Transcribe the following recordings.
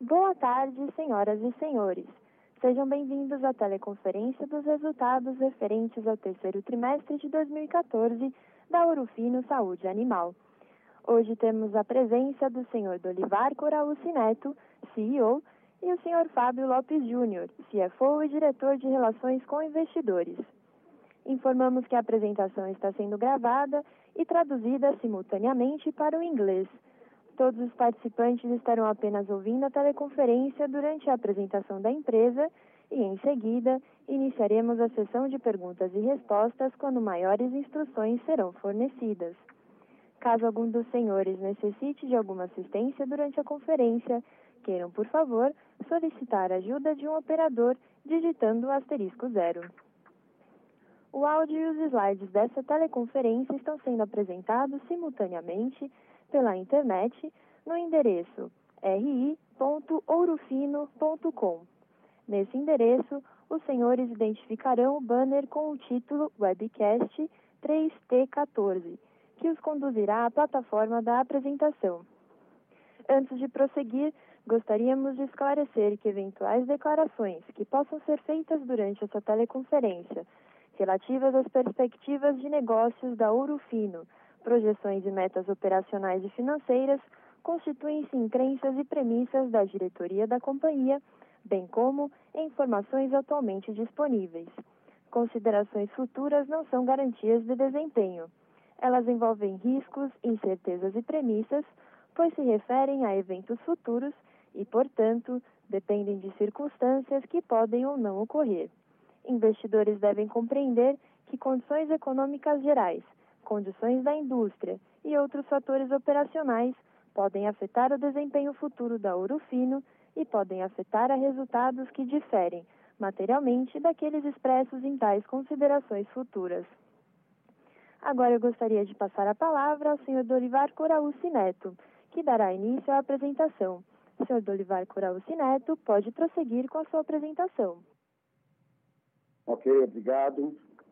Boa tarde, senhoras e senhores. Sejam bem-vindos à teleconferência dos resultados referentes ao terceiro trimestre de 2014 da Ouro Fino Saúde Animal. Hoje temos a presença do senhor Dolivar Coraúci Neto, CEO, e o senhor Fábio Lopes Júnior, CFO e diretor de Relações com Investidores. Informamos que a apresentação está sendo gravada e traduzida simultaneamente para o inglês. Todos os participantes estarão apenas ouvindo a teleconferência durante a apresentação da empresa e, em seguida, iniciaremos a sessão de perguntas e respostas quando maiores instruções serão fornecidas. Caso algum dos senhores necessite de alguma assistência durante a conferência, queiram, por favor, solicitar a ajuda de um operador digitando o *0. O áudio e os slides dessa teleconferência estão sendo apresentados simultaneamente pela internet no endereço ri.ourofino.com. Nesse endereço, os senhores identificarão o banner com o título Webcast 3T14, que os conduzirá à plataforma da apresentação. Antes de prosseguir, gostaríamos de esclarecer que eventuais declarações que possam ser feitas durante essa teleconferência, relativas às perspectivas de negócios da Ouro Fino, projeções e metas operacionais e financeiras, constituem-se em crenças e premissas da diretoria da companhia, bem como em informações atualmente disponíveis. Considerações futuras não são garantias de desempenho. Elas envolvem riscos, incertezas e premissas, pois se referem a eventos futuros e, portanto, dependem de circunstâncias que podem ou não ocorrer. Investidores devem compreender que condições econômicas gerais, condições da indústria e outros fatores operacionais podem afetar o desempenho futuro da Ouro Fino e podem afetar a resultados que diferem materialmente daqueles expressos em tais considerações futuras. Agora eu gostaria de passar a palavra ao Sr. Dolivar Coraúci Neto, que dará início à apresentação. Sr. Dolivar Coraúci Neto, pode prosseguir com a sua apresentação. Ok, obrigado.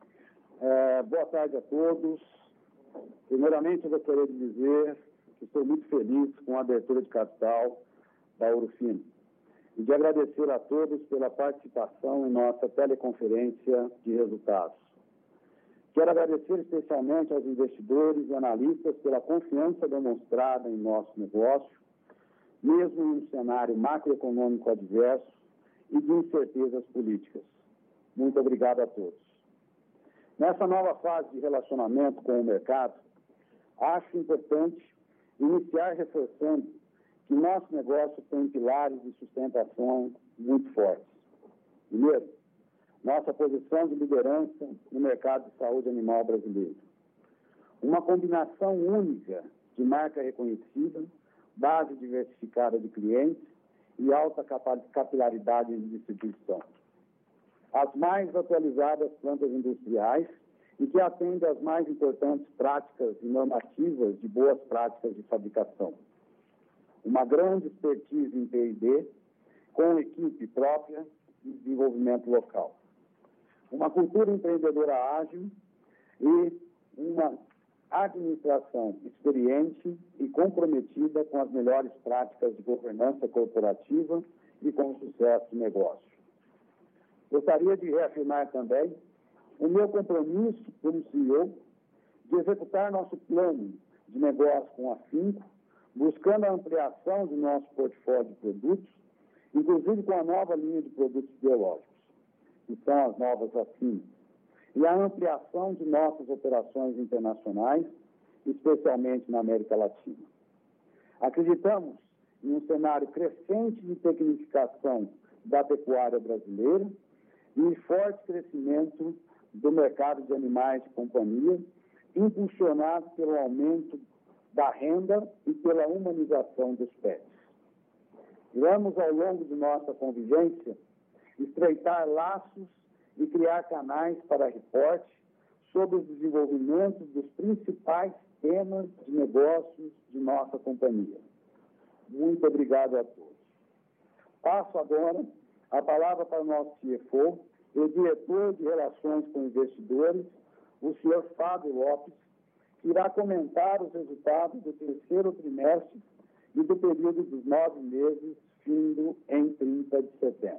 Boa tarde a todos. Primeiramente, eu gostaria de dizer que estou muito feliz com a abertura de capital da Ouro Fino e de agradecer a todos pela participação em nossa teleconferência de resultados. Quero agradecer especialmente aos investidores e analistas pela confiança demonstrada em nosso negócio, mesmo em um cenário macroeconômico adverso e de incertezas políticas. Muito obrigado a todos. Nessa nova fase de relacionamento com o mercado, acho importante iniciar reforçando que nosso negócio tem pilares de sustentação muito fortes. Primeiro, nossa posição de liderança no mercado de saúde animal brasileiro. Uma combinação única de marca reconhecida, base diversificada de clientes e alta capilaridade de distribuição. As mais atualizadas plantas industriais e que atendem às mais importantes práticas e normativas de boas práticas de fabricação. Uma grande expertise em P&D, com equipe própria e desenvolvimento local. Uma cultura empreendedora ágil e uma administração experiente e comprometida com as melhores práticas de governança corporativa e com o sucesso do negócio. Gostaria de reafirmar também o meu compromisso como CEO de executar nosso plano de negócio com afinco, buscando a ampliação do nosso portfólio de produtos, inclusive com a nova linha de produtos biológicos, que são as novas vacinas, e a ampliação de nossas operações internacionais, especialmente na América Latina. Acreditamos em um cenário crescente de tecnificação da pecuária brasileira e forte crescimento do mercado de animais de companhia, impulsionado pelo aumento da renda e pela humanização dos pets. Vamos, ao longo de nossa convivência, estreitar laços e criar canais para reporte sobre os desenvolvimentos dos principais temas de negócios de nossa companhia. Muito obrigado a todos. Passo agora a palavra para o nosso CFO e diretor de Relações com Investidores, o senhor Fábio Lopes, que irá comentar os resultados do terceiro trimestre e do período dos 9 meses, findo setembro.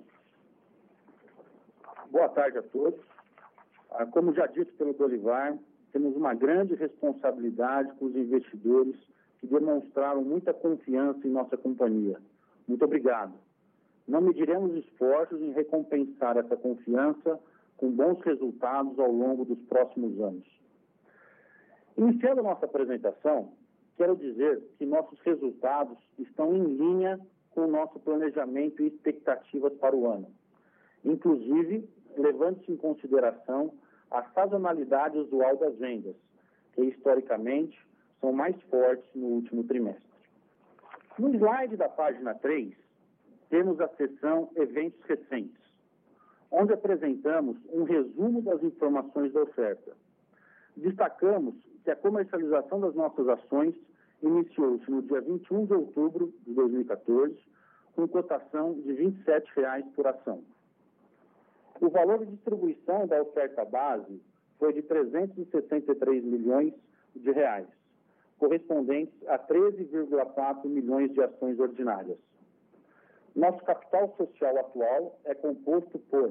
Boa tarde a todos. Como já dito pelo Dorivar, temos uma grande responsabilidade com os investidores que demonstraram muita confiança em nossa companhia. Muito obrigado. Não mediremos esforços em recompensar essa confiança com bons resultados ao longo dos próximos anos. Iniciando a nossa apresentação, quero dizer que nossos resultados estão em linha com o nosso planejamento e expectativas para o ano, inclusive levando-se em consideração a sazonalidade usual das vendas, que historicamente são mais fortes no último trimestre. No slide da página 3, temos a seção Eventos Recentes, onde apresentamos um resumo das informações da oferta. Destacamos que a comercialização das nossas ações iniciou-se no dia 21 de outubro de 2014, com cotação de R$ 27 por ação. O valor de distribuição da oferta base foi de 363 milhões de reais, correspondentes a 13,4 milhões de ações ordinárias. Nosso capital social atual é composto por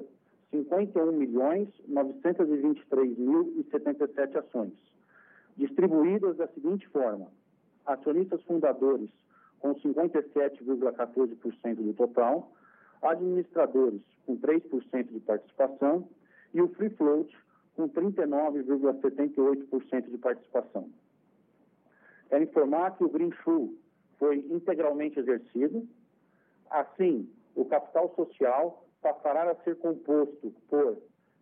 51.923.077 ações, distribuídas da seguinte forma: acionistas fundadores com 57,14% do total, administradores com 3% de participação e o free float com 39,78% de participação. Quero informar que o greenshoe foi integralmente exercido. Assim, o capital social passará a ser composto por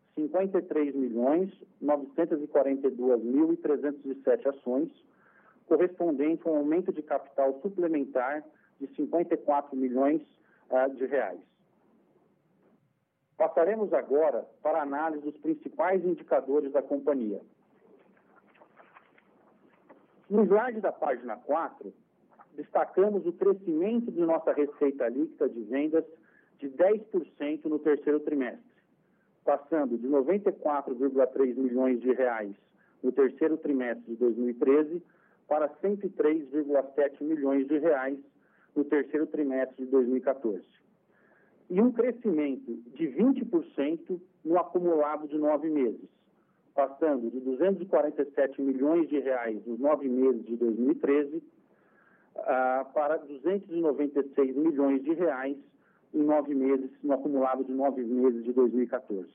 53.942.307 ações, correspondente a um aumento de capital suplementar de 54 milhões de reais. Passaremos agora para a análise dos principais indicadores da companhia. No slide da página 4, destacamos o crescimento de nossa receita líquida de vendas de 10% no terceiro trimestre, passando de 94,3 milhões de reais no terceiro trimestre de 2013 para 103,7 milhões de reais no terceiro trimestre de 2014. E um crescimento de 20% no acumulado de 9 meses, passando de 247 milhões de reais nos 9 meses de 2013 para 296 milhões de reais em 9 meses, no acumulado de 9 meses de 2014.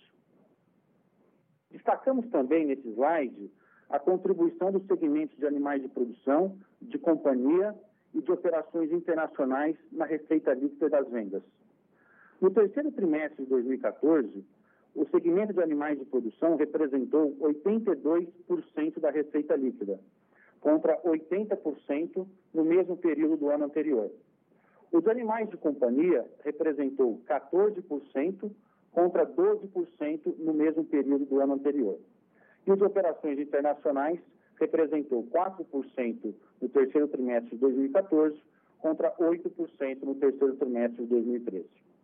Destacamos também nesse slide a contribuição dos segmentos de animais de produção, de companhia e de operações internacionais na receita líquida das vendas. No terceiro trimestre de 2014, o segmento de animais de produção representou 82% da receita líquida, contra 80% no mesmo período do ano anterior. O de animais de companhia representou 14% contra 12% no mesmo período do ano anterior. E o de operações internacionais representou 4% no terceiro trimestre de 2014 contra 8% no terceiro trimestre de 2013.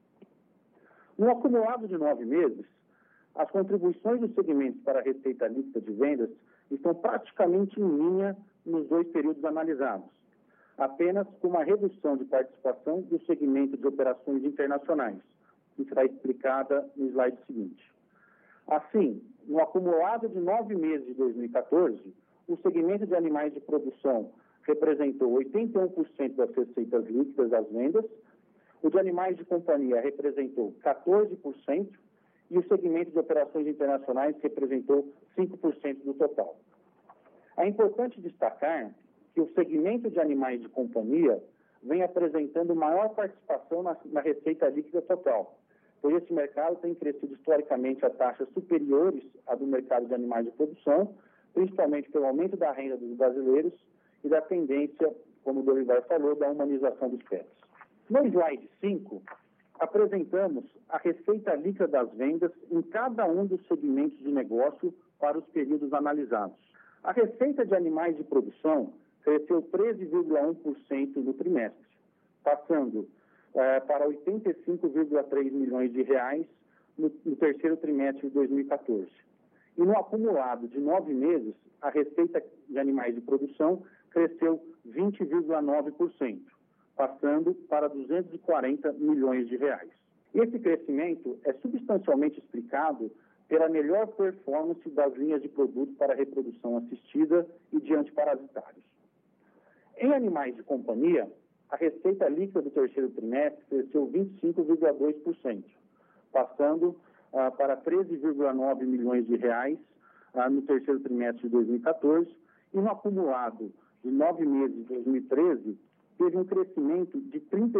No acumulado de 9 meses, as contribuições dos segmentos para a receita líquida de vendas estão praticamente em linha nos dois períodos analisados, apenas com uma redução de participação do segmento de operações internacionais, que será explicada no slide seguinte. Assim, no acumulado de 9 meses de 2014, o segmento de animais de produção representou 81% das receitas líquidas das vendas, o de animais de companhia representou 14% e o segmento de operações internacionais representou 5% do total. É importante destacar que o segmento de animais de companhia vem apresentando maior participação na receita líquida total, pois esse mercado tem crescido historicamente a taxas superiores à do mercado de animais de produção, principalmente pelo aumento da renda dos brasileiros e da tendência, como o Dorivar falou, da humanização dos pets. No slide 5, apresentamos a receita líquida das vendas em cada um dos segmentos de negócio para os períodos analisados. A receita de animais de produção cresceu 13,1% no trimestre, passando para 85,3 milhões de reais no terceiro trimestre de 2014. E no acumulado de 9 meses, a receita de animais de produção cresceu 20,9%, passando para 240 milhões de reais. Esse crescimento é substancialmente explicado pela melhor performance das linhas de produtos para reprodução assistida e de antiparasitários. Em animais de companhia, a receita líquida do terceiro trimestre cresceu 25,2%, passando para 13,9 milhões de reais no terceiro trimestre de 2014, e no acumulado de 9 meses de 2013, teve um crescimento de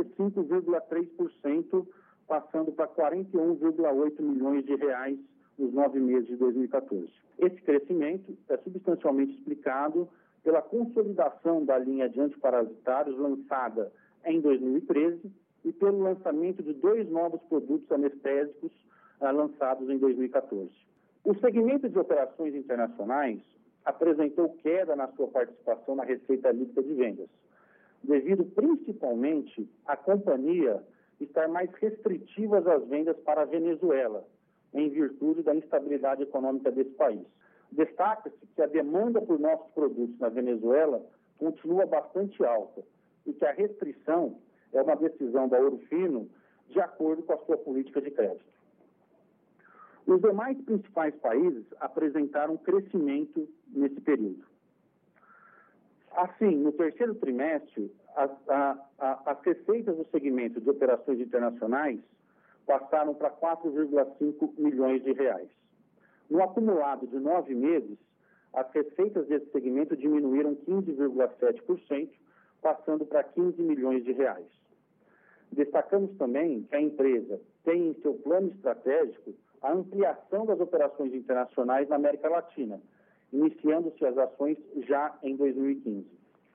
35,3%, passando para 41,8 milhões de reais nos 9 meses de 2014. Esse crescimento é substancialmente explicado pela consolidação da linha de antiparasitários lançada em 2013 e pelo lançamento de 2 novos produtos anestésicos lançados em 2014. O segmento de operações internacionais apresentou queda na sua participação na receita líquida de vendas, devido principalmente à companhia estar mais restritiva às vendas para a Venezuela, em virtude da instabilidade econômica desse país. Destaca-se que a demanda por nossos produtos na Venezuela continua bastante alta e que a restrição é uma decisão da Ouro Fino de acordo com a sua política de crédito. Os demais principais países apresentaram crescimento nesse período. Assim, no terceiro trimestre, as receitas do segmento de operações internacionais passaram para 4,5 milhões de reais. No acumulado de 9 meses, as receitas desse segmento diminuíram 15,7%, passando para 15 milhões de reais. Destacamos também que a empresa tem em seu plano estratégico a ampliação das operações internacionais na América Latina, iniciando-se as ações já em 2015.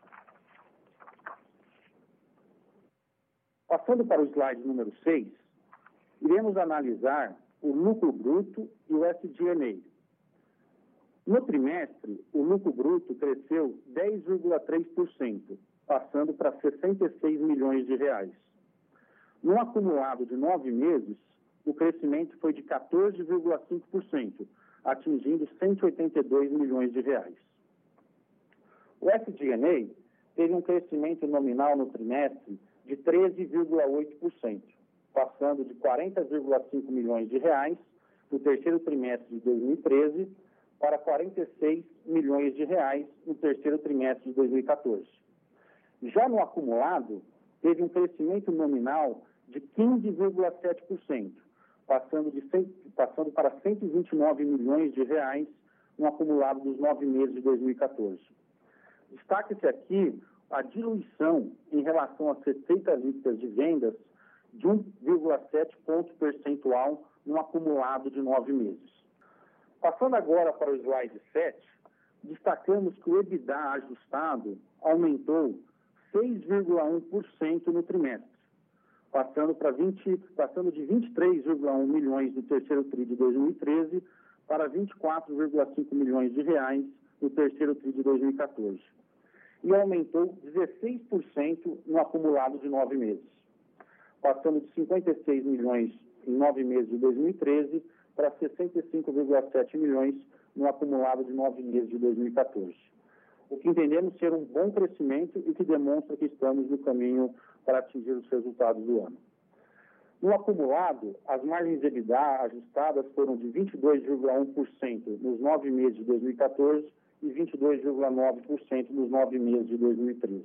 Passando para o slide número 6, iremos analisar o lucro bruto e o SG&A. No trimestre, o lucro bruto cresceu 10,3%, passando para 66 milhões de reais. No acumulado de 9 meses, o crescimento foi de 14,5%, atingindo 182 milhões de reais. O SG&A teve um crescimento nominal no trimestre de 13,8%, passando de 40,5 milhões de reais no terceiro trimestre de 2013 para 46 milhões de reais no terceiro trimestre de 2014. Já no acumulado, teve um crescimento nominal de 15,7%, passando para 129 milhões de reais no acumulado dos 9 meses de 2014. Destaca-se aqui a diluição em relação às receitas líquidas de vendas de 1,7 ponto percentual no acumulado de 9 meses. Passando agora para o slide 7, destacamos que o EBITDA ajustado aumentou 6,1% no trimestre, passando de 23,1 milhões no terceiro TRI de 2013 para 24,5 milhões de reais no terceiro TRI de 2014. E aumentou 16% no acumulado de 9 meses, passando de 56 milhões em 9 meses de 2013 para 65,7 milhões no acumulado de 9 meses de 2014. O que entendemos ser um bom crescimento e que demonstra que estamos no caminho para atingir os resultados do ano. No acumulado, as margens de EBITDA ajustadas foram de 22,1% nos 9 meses de 2014 e 22,9% nos 9 meses de 2013.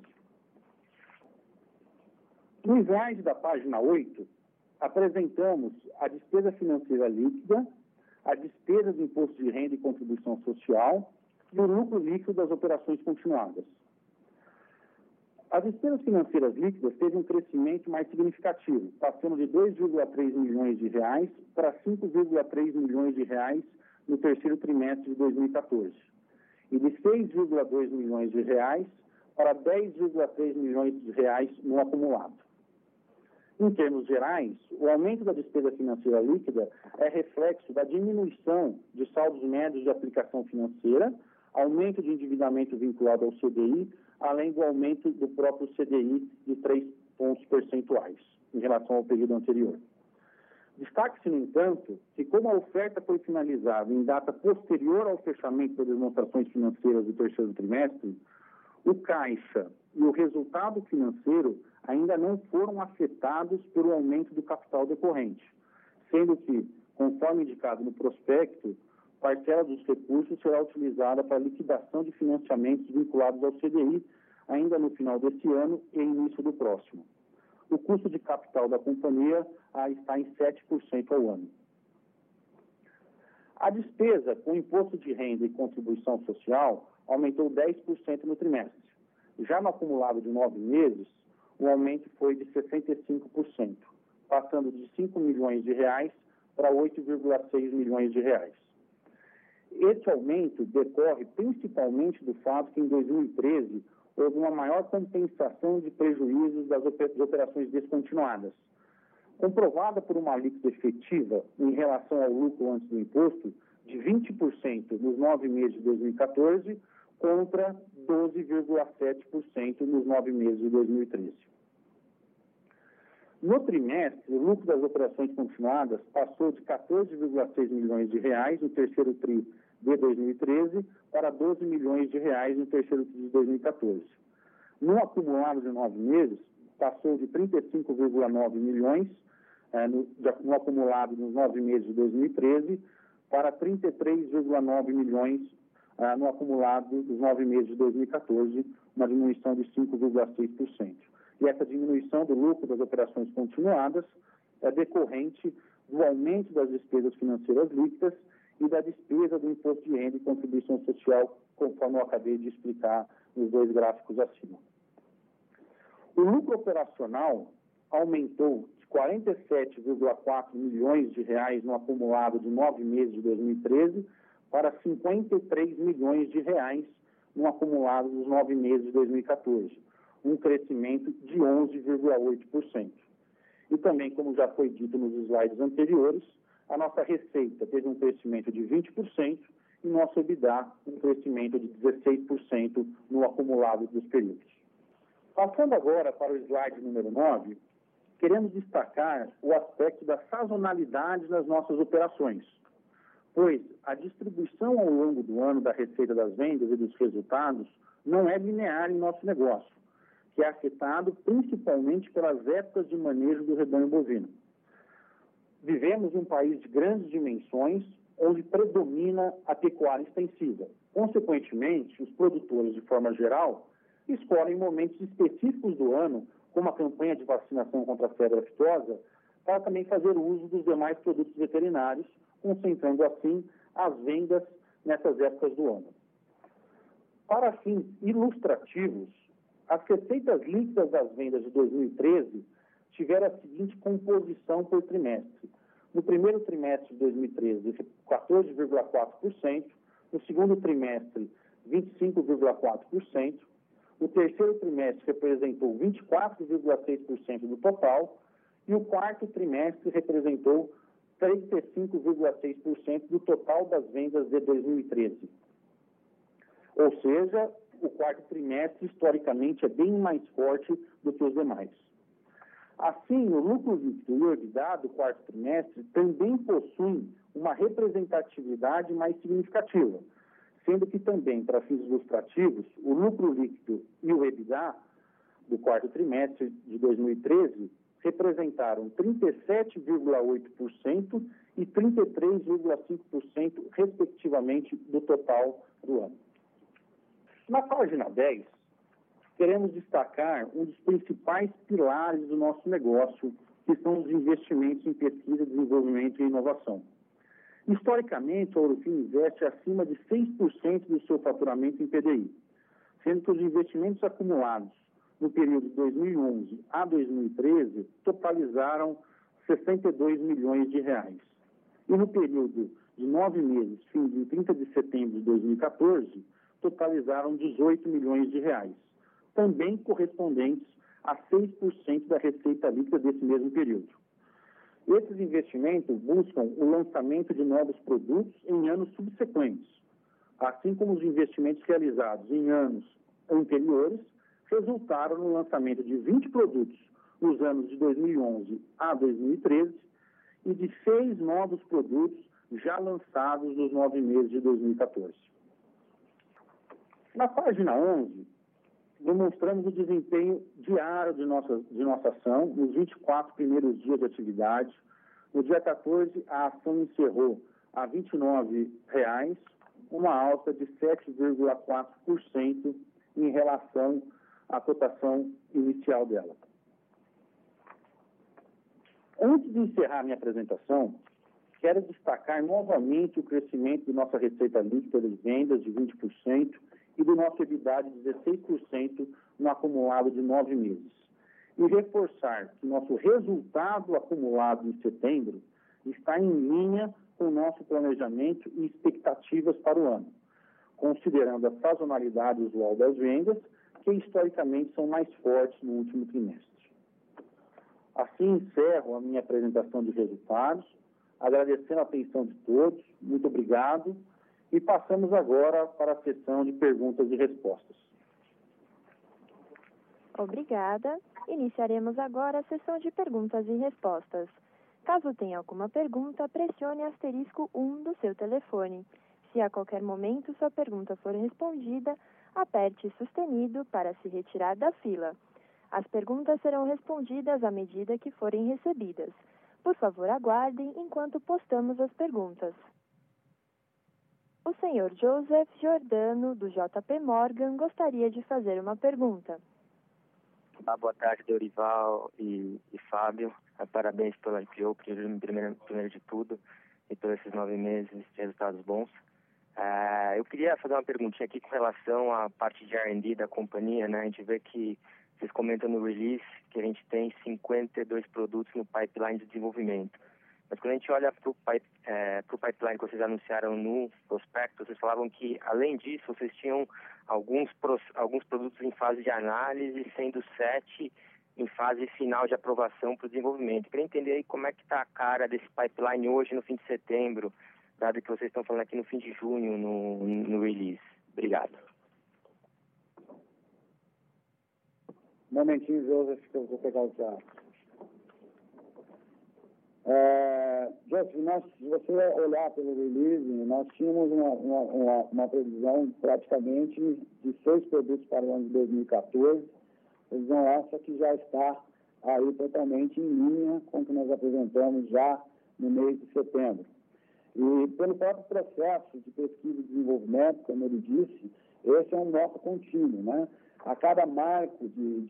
No slide da página 8, apresentamos a despesa financeira líquida, a despesa de imposto de renda e contribuição social e o lucro líquido das operações continuadas. As despesas financeiras líquidas teve um crescimento mais significativo, passando de 2,3 milhões de reais para 5,3 milhões de reais no terceiro trimestre de 2014, e de 6,2 milhões de reais para 10,3 milhões de reais no acumulado. Em termos gerais, o aumento da despesa financeira líquida é reflexo da diminuição de saldos médios de aplicação financeira, aumento de endividamento vinculado ao CDI, além do aumento do próprio CDI de 3 pontos percentuais em relação ao período anterior. Destaque-se, no entanto, que como a oferta foi finalizada em data posterior ao fechamento das demonstrações financeiras do terceiro trimestre, o caixa e o resultado financeiro ainda não foram afetados pelo aumento do capital decorrente, sendo que, conforme indicado no prospecto, parcela dos recursos será utilizada para liquidação de financiamentos vinculados ao CDI, ainda no final desse ano e início do próximo. O custo de capital da companhia está em 7% ao ano. A despesa com imposto de renda e contribuição social aumentou 10% no trimestre. Já no acumulado de 9 meses, o aumento foi de 65%, passando de 5 milhões de reais para 8,6 milhões de reais. Esse aumento decorre principalmente do fato que em 2013 houve uma maior compensação de prejuízos das operações descontinuadas, comprovada por uma alíquota efetiva em relação ao lucro antes do imposto de 20% nos 9 meses de 2014 contra 12,7% nos 9 meses de 2013. No trimestre, o lucro das operações continuadas passou de 14,6 milhões de reais no terceiro tri de 2013 para 12 milhões de reais no terceiro tri de 2014. No acumulado de 9 meses, passou de 35,9 milhões no acumulado nos 9 meses de 2013 para 33,9 milhões no acumulado dos 9 meses de 2014, uma diminuição de 5,6%. E essa diminuição do lucro das operações continuadas é decorrente do aumento das despesas financeiras líquidas e da despesa do imposto de renda e contribuição social, conforme eu acabei de explicar nos 2 gráficos acima. O lucro operacional aumentou de 47,4 milhões de reais no acumulado de 9 meses de 2013 para 53 milhões de reais no acumulado dos 9 meses de 2014, um crescimento de 11,8%. E também, como já foi dito nos slides anteriores, a nossa receita teve um crescimento de 20% e nosso EBITDA um crescimento de 16% no acumulado dos períodos. Passando agora para o slide número 9, queremos destacar o aspecto da sazonalidade das nossas operações, pois a distribuição ao longo do ano da receita das vendas e dos resultados não é linear em nosso negócio, que é afetado principalmente pelas épocas de manejo do rebanho bovino. Vivemos um país de grandes dimensões, onde predomina a pecuária extensiva. Consequentemente, os produtores, de forma geral, escolhem momentos específicos do ano, como a campanha de vacinação contra a febre aftosa, para também fazer uso dos demais produtos veterinários, concentrando assim as vendas nessas épocas do ano. Para fins ilustrativos, as receitas líquidas das vendas de 2013 tiveram a seguinte composição por trimestre. No primeiro trimestre de 2013, 14,4%, no segundo trimestre, 25,4%, o terceiro trimestre representou 24,6% do total e o quarto trimestre representou 35,6% do total das vendas de 2013. Ou seja, o quarto trimestre, historicamente, é bem mais forte do que os demais. Assim, o lucro líquido e o EBITDA do quarto trimestre também possuem uma representatividade mais significativa, sendo que também, para fins ilustrativos, o lucro líquido e o EBITDA do quarto trimestre de 2013 representaram 37,8% e 33,5%, respectivamente, do total do ano. Na página 10, queremos destacar um dos principais pilares do nosso negócio, que são os investimentos em pesquisa, desenvolvimento e inovação. Historicamente, a Ouro Fino investe acima de 6% do seu faturamento em PDI, sendo que os investimentos acumulados no período de 2011 a 2013 totalizaram 62 milhões de reais. E no período de 9 meses, fim de 30 de setembro de 2014, totalizaram 18 milhões de reais, também correspondentes a 6% da receita líquida desse mesmo período. Esses investimentos buscam o lançamento de novos produtos em anos subsequentes, assim como os investimentos realizados em anos anteriores resultaram no lançamento de 20 produtos nos anos de 2011 a 2013 e de 6 novos produtos já lançados nos 9 meses de 2014. Na página 11, demonstramos o desempenho diário de nossa ação nos 24 primeiros dias de atividade. No dia 14, a ação encerrou a R$ 29,00, uma alta de 7,4% em relação à cotação inicial dela. Antes de encerrar minha apresentação, quero destacar novamente o crescimento de nossa receita líquida de vendas de 20% e do nosso EBITDA de 16% no acumulado de 9 meses. E reforçar que nosso resultado acumulado em setembro está em linha com o nosso planejamento e expectativas para o ano, considerando a sazonalidade usual das vendas, que historicamente são mais fortes no último trimestre. Assim encerro a minha apresentação de resultados, agradecendo a atenção de todos, muito obrigado, e passamos agora para a sessão de perguntas e respostas. Obrigada. Iniciaremos agora a sessão de perguntas e respostas. Caso tenha alguma pergunta, pressione asterisco 1 do seu telefone. Se a qualquer momento sua pergunta for respondida, aperte sustenido para se retirar da fila. As perguntas serão respondidas à medida que forem recebidas. Por favor, aguardem enquanto postamos as perguntas. O senhor Joseph Giordano, do JP Morgan, gostaria de fazer uma pergunta. Boa tarde, Dorival e Fábio. Parabéns pela IPO, primeiro de tudo, e por esses 9 meses de resultados bons. Eu queria fazer uma perguntinha aqui com relação à parte de R&D da companhia, né? A gente vê que vocês comentam no release que a gente tem 52 produtos no pipeline de desenvolvimento. Mas quando a gente olha para o pipeline que vocês anunciaram no prospecto, vocês falavam que, além disso, vocês tinham alguns produtos em fase de análise, sendo 7 em fase final de aprovação para o desenvolvimento. Eu queria entender aí como é que está a cara desse pipeline hoje, no fim de setembro, dado que vocês estão falando aqui no fim de junho, no release. Obrigado. Um momentinho, Joseph, que eu vou pegar o teatro. Joseph, se você olhar pelo release, nós tínhamos uma previsão praticamente de 6 produtos para o ano de 2014. Previsão essa que já está aí totalmente em linha com o que nós apresentamos já no mês de setembro. E pelo próprio processo de pesquisa e desenvolvimento, como ele disse, esse é um nosso contínuo, né? A cada marco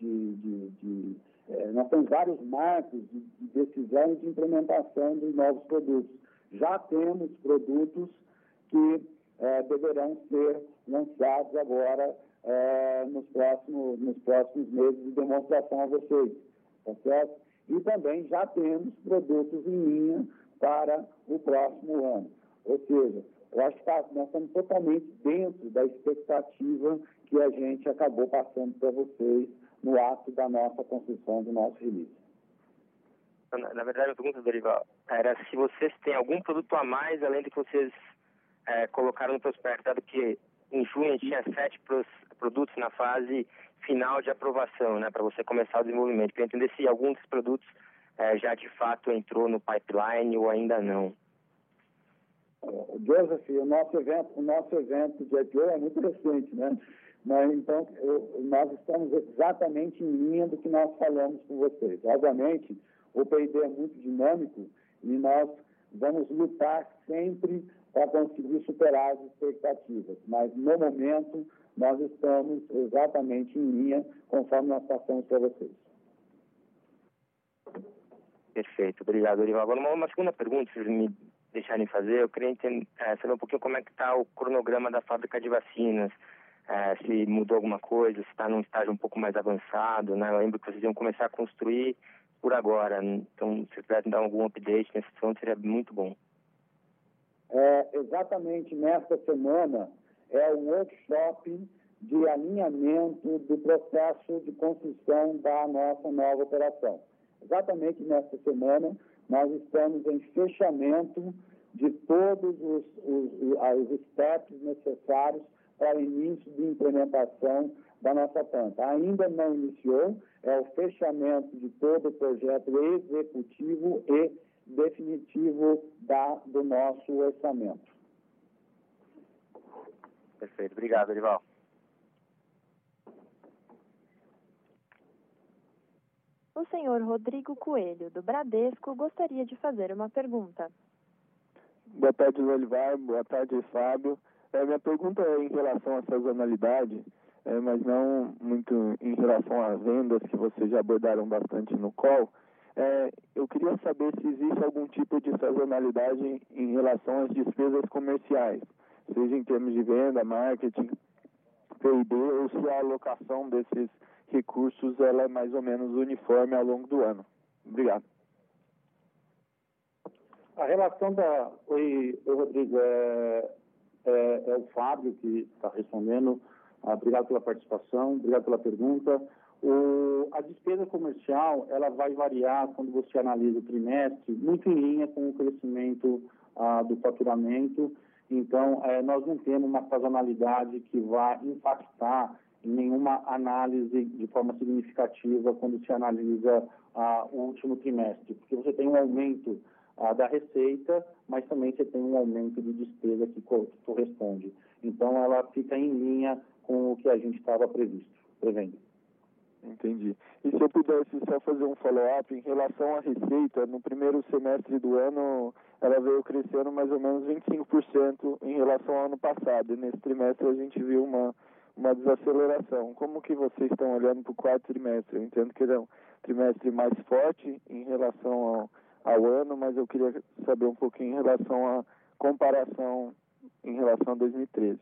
nós temos vários marcos de decisão e de implementação dos novos produtos. Já temos produtos que deverão ser lançados agora nos próximos meses de demonstração a vocês, tá certo? E também já temos produtos em linha para o próximo ano. Ou seja, eu acho que nós estamos totalmente dentro da expectativa que a gente acabou passando para vocês no ato da nossa construção do nosso release. Na verdade, a pergunta, Dorival, era se vocês têm algum produto a mais, além do que vocês colocaram no prospecto, dado que em junho a gente tinha 7 produtos na fase final de aprovação, né, para você começar o desenvolvimento. Queria entender se algum desses produtos já de fato entrou no pipeline ou ainda não. Joseph, o nosso evento de IPO é muito recente, né? Mas, então, nós estamos exatamente em linha do que nós falamos com vocês. Obviamente, o P&D é muito dinâmico e nós vamos lutar sempre para conseguir superar as expectativas. Mas, no momento, nós estamos exatamente em linha conforme nós passamos para vocês. Perfeito, obrigado, Dorival. Agora, uma segunda pergunta, se vocês me deixarem fazer, eu queria saber um pouquinho como é que está o cronograma da fábrica de vacinas, se mudou alguma coisa, se está num estágio um pouco mais avançado, né? Eu lembro que vocês iam começar a construir por agora, então se pudessem dar algum update nesse ponto, seria muito bom. Exatamente nesta semana é o workshop de alinhamento do processo de construção da nossa nova operação. Exatamente nesta semana, nós estamos em fechamento de todos os steps necessários para o início de implementação da nossa planta. Ainda não iniciou, é o fechamento de todo o projeto executivo e definitivo do nosso orçamento. Perfeito, obrigado, Dorival. O senhor Rodrigo Coelho, do Bradesco, gostaria de fazer uma pergunta. Boa tarde, Olivar. Boa tarde, Fábio. Minha pergunta é em relação à sazonalidade, mas não muito em relação às vendas, que vocês já abordaram bastante no call. Eu queria saber se existe algum tipo de sazonalidade em relação às despesas comerciais, seja em termos de venda, marketing, P&D, ou se a alocação desses recursos ela é mais ou menos uniforme ao longo do ano. Obrigado. A relação da... Oi, Rodrigo, é o Fábio que está respondendo. Obrigado pela participação, obrigado pela pergunta. A despesa comercial, ela vai variar quando você analisa o trimestre, muito em linha com o crescimento do faturamento. Então, nós não temos uma sazonalidade que vai impactar em nenhuma análise de forma significativa quando se analisa o último trimestre, porque você tem um aumento da receita, mas também você tem um aumento de despesa que corresponde. Então, ela fica em linha com o que a gente estava prevendo. Entendi. E se eu pudesse só fazer um follow-up em relação à receita, no primeiro semestre do ano, ela veio crescendo mais ou menos 25% em relação ao ano passado. E nesse trimestre a gente viu uma desaceleração. Como que vocês estão olhando para o quarto trimestre? Eu entendo que ele é um trimestre mais forte em relação ao ano, mas eu queria saber um pouquinho em relação à comparação em relação a 2013.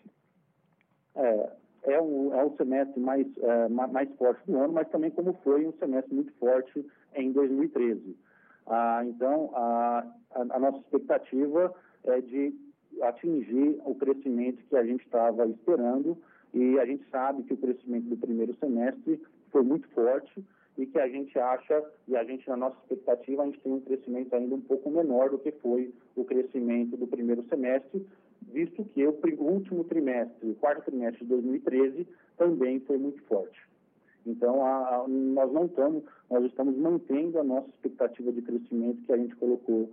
É um semestre mais forte do ano, mas também como foi um semestre muito forte em 2013. Então, a nossa expectativa é de atingir o crescimento que a gente estava esperando, e a gente sabe que o crescimento do primeiro semestre foi muito forte e que a gente acha, na nossa expectativa, a gente tem um crescimento ainda um pouco menor do que foi o crescimento do primeiro semestre, visto que o último trimestre, o quarto trimestre de 2013, também foi muito forte. Então, nós estamos mantendo a nossa expectativa de crescimento que a gente colocou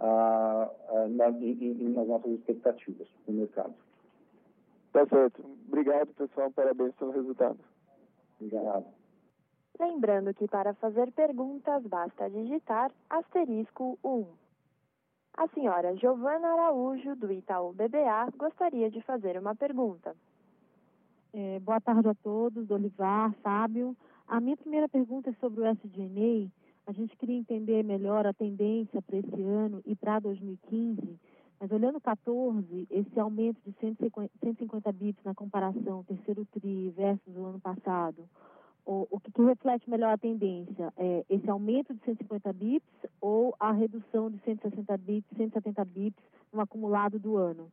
nas nossas expectativas no mercado. Tá certo. Obrigado, pessoal. Parabéns pelo resultado. Obrigado. Lembrando que para fazer perguntas basta digitar *1. A senhora Giovana Araújo, do Itaú BBA, gostaria de fazer uma pergunta. Boa tarde a todos, Olivar, Fábio. A minha primeira pergunta é sobre o SG&A. A gente queria entender melhor a tendência para esse ano e para 2015, mas olhando 14, esse aumento de 150 bips na comparação terceiro TRI versus o ano passado, o que reflete melhor a tendência? Esse aumento de 150 bips ou a redução de 160 bips, 170 bips no acumulado do ano?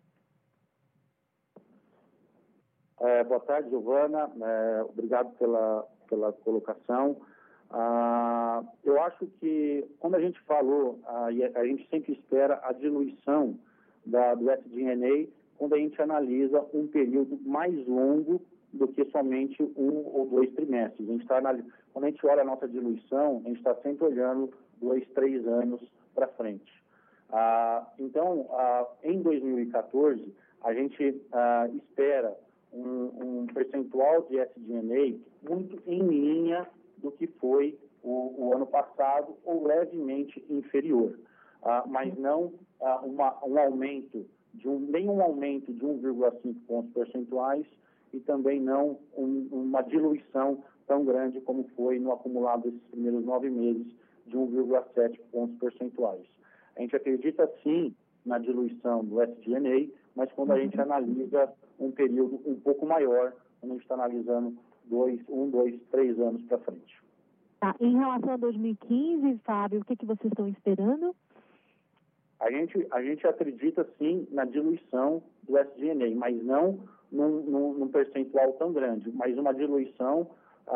Boa tarde, Giovana. Obrigado pela colocação. Eu acho que, como a gente falou, a gente sempre espera a diluição do SG&A quando a gente analisa um período mais longo do que somente 1 ou 2 trimestres. Quando a gente olha a nossa diluição, a gente está sempre olhando 2, 3 anos para frente. Então, em 2014, a gente espera um percentual de SG&A muito em linha do que foi o ano passado, ou levemente inferior, mas não um aumento nem um aumento de 1,5 pontos percentuais, e também não uma diluição tão grande como foi no acumulado desses primeiros 9 meses, de 1,7 pontos percentuais. A gente acredita, sim, na diluição do SG&A, mas quando a gente analisa um período um pouco maior, quando a gente está analisando 2, 3 anos para frente. Tá. Em relação a 2015, Fábio, o que vocês estão esperando? A gente acredita, sim, na diluição do SG&A, mas não num percentual tão grande, mas uma diluição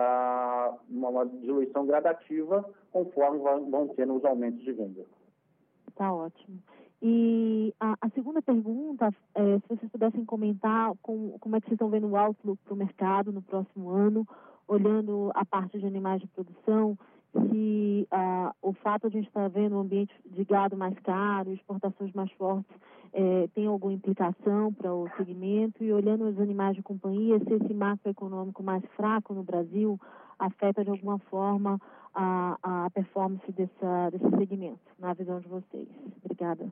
gradativa conforme vão tendo os aumentos de venda. Tá ótimo. E a segunda pergunta, se vocês pudessem comentar como é que vocês estão vendo o outlook para o mercado no próximo ano, olhando a parte de animais de produção, se o fato de a gente estar vendo um ambiente de gado mais caro, exportações mais fortes, tem alguma implicação para o segmento, e olhando os animais de companhia, se esse macroeconômico mais fraco no Brasil afeta de alguma forma a performance desse segmento, na visão de vocês. Obrigada.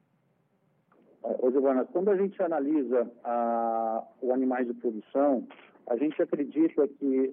Ô, Giovana, quando a gente analisa o animais de produção, a gente acredita que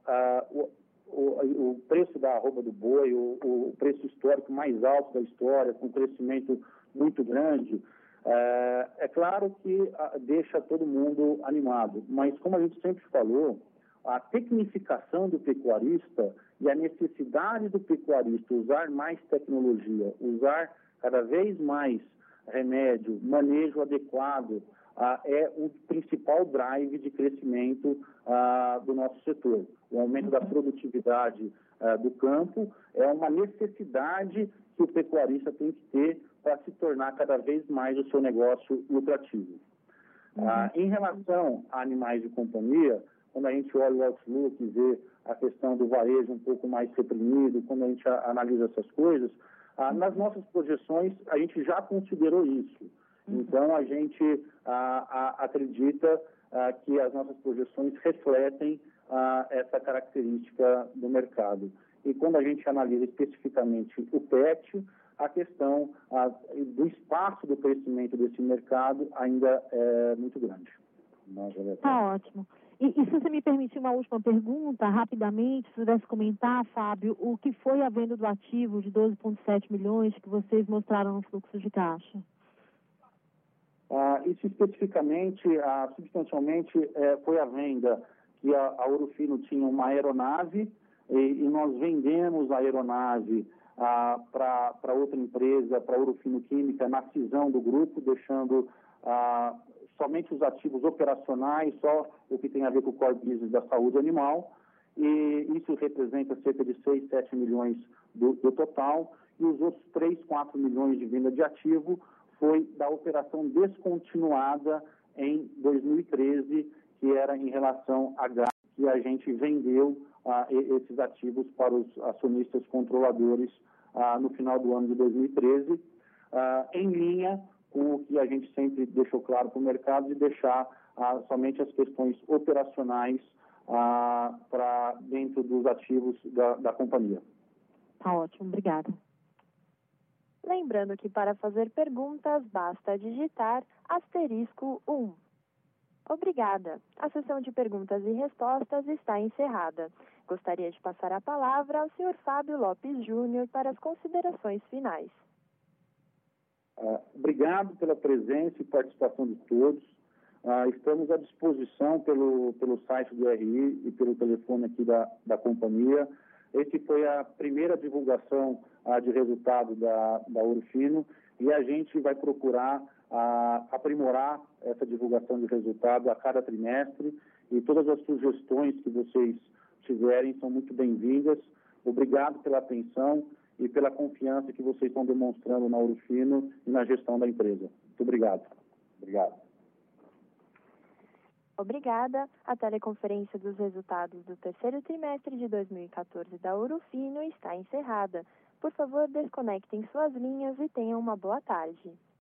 o preço da arroba do boi, o preço histórico mais alto da história, com um crescimento muito grande, é claro que deixa todo mundo animado. Mas, como a gente sempre falou, a tecnificação do pecuarista e a necessidade do pecuarista usar mais tecnologia, usar cada vez mais remédio, manejo adequado, é o principal drive de crescimento do nosso setor. O aumento da produtividade do campo é uma necessidade que o pecuarista tem que ter para se tornar cada vez mais o seu negócio lucrativo. Em relação a animais de companhia, quando a gente olha o outlook e vê a questão do varejo um pouco mais reprimido, quando a gente analisa essas coisas, nas nossas projeções a gente já considerou isso. Então, a gente acredita que as nossas projeções refletem essa característica do mercado. E quando a gente analisa especificamente o PET, a questão do espaço do crescimento desse mercado ainda é muito grande. Está ótimo. E se você me permitir uma última pergunta, rapidamente, se pudesse comentar, Fábio, o que foi a venda do ativo de 12,7 milhões que vocês mostraram no fluxo de caixa? Isso especificamente, substancialmente, foi a venda que a Ouro Fino tinha uma aeronave e nós vendemos a aeronave para outra empresa, para a Ouro Fino Química, na cisão do grupo, deixando somente os ativos operacionais, só o que tem a ver com o core business da saúde animal, e isso representa cerca de 6, 7 milhões do total, e os outros 3, 4 milhões de venda de ativo foi da operação descontinuada em 2013, que era em relação a gás, que a gente vendeu esses ativos para os acionistas controladores no final do ano de 2013, em linha com o que a gente sempre deixou claro para o mercado, de deixar somente as questões operacionais para dentro dos ativos da companhia. Tá ótimo, obrigada. Lembrando que para fazer perguntas basta digitar *1. Obrigada. A sessão de perguntas e respostas está encerrada. Gostaria de passar a palavra ao Sr. Fábio Lopes Júnior para as considerações finais. Obrigado pela presença e participação de todos. Estamos à disposição pelo site do RI e pelo telefone aqui da companhia. Esse foi a primeira divulgação de resultado da Ouro Fino e a gente vai procurar aprimorar essa divulgação de resultado a cada trimestre, e todas as sugestões que vocês tiverem são muito bem-vindas. Obrigado pela atenção e pela confiança que vocês estão demonstrando na Ouro Fino e na gestão da empresa. Muito obrigado. Obrigado. Obrigada. A teleconferência dos resultados do terceiro trimestre de 2014 da Ouro Fino está encerrada. Por favor, desconectem suas linhas e tenham uma boa tarde.